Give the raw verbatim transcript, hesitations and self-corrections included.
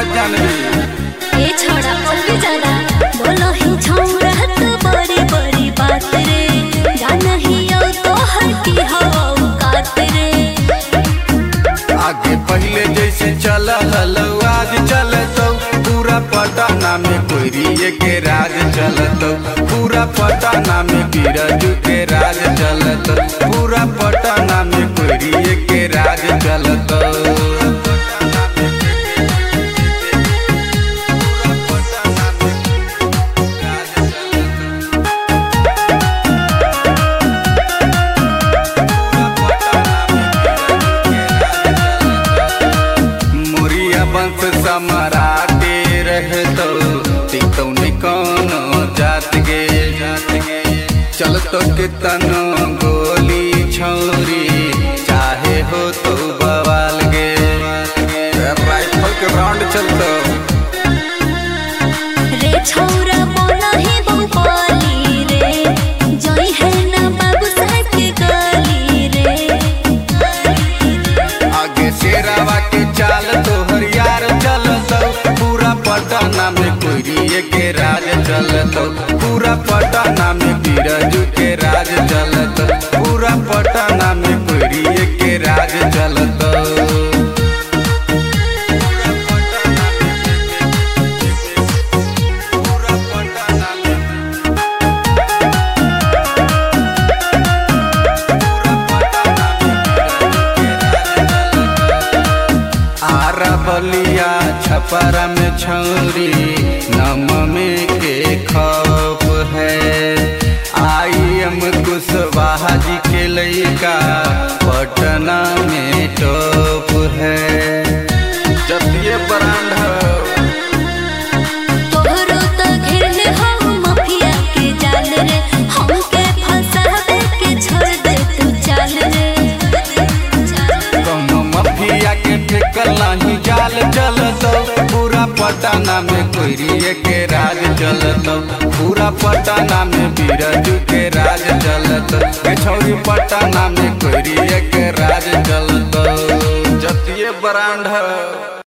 जानवी ए छोड़ा बोल भी ज्यादा बोलो ही छौरा तो बड़ी बड़ी बात रे जाना ही आओ तो हर की हवा कात रे। आगे पहले जैसे चला हलो आज चलतो पूरा पटना में कोई के राज चलतो पूरा पटना में बिरजू के राज चलतो पूरा पटना में कोई के राज चलतो। बंश समराटे रहतो तीतौ ने कोनो जात गे चलतो के तनो गोली छौरी चाहे हो तो बवाल गे राइफल के राउंड चलतो रे छौरा बोला ही बहुपाली रे जोई है ना बाबू साहब के गली रे। आगे शेरावा के चाल तो पटना में कोई के राज चलतो पूरा पटना में बिरजू के राज चलतो पूरा पटना में कोई के राज चलतो। बलिया छपरा में छौरी नम में के खौफ है आई एम कुशवाहा जी के लइका पटना में टॉप है जतिये ब्रांड तोहरो तो घेरले हो माफिया के जाल रे हमके फंसावे के छोड़ दे तू चाल रे। कौनो माफिया के ठेकल नहीं जाल चलतो पूरा पटना में कोई के राज चलतो पूरा पटना में बिरजू के राज चलतो छौरी पटना में कोई के राज चलतो जतिये ब्रांड।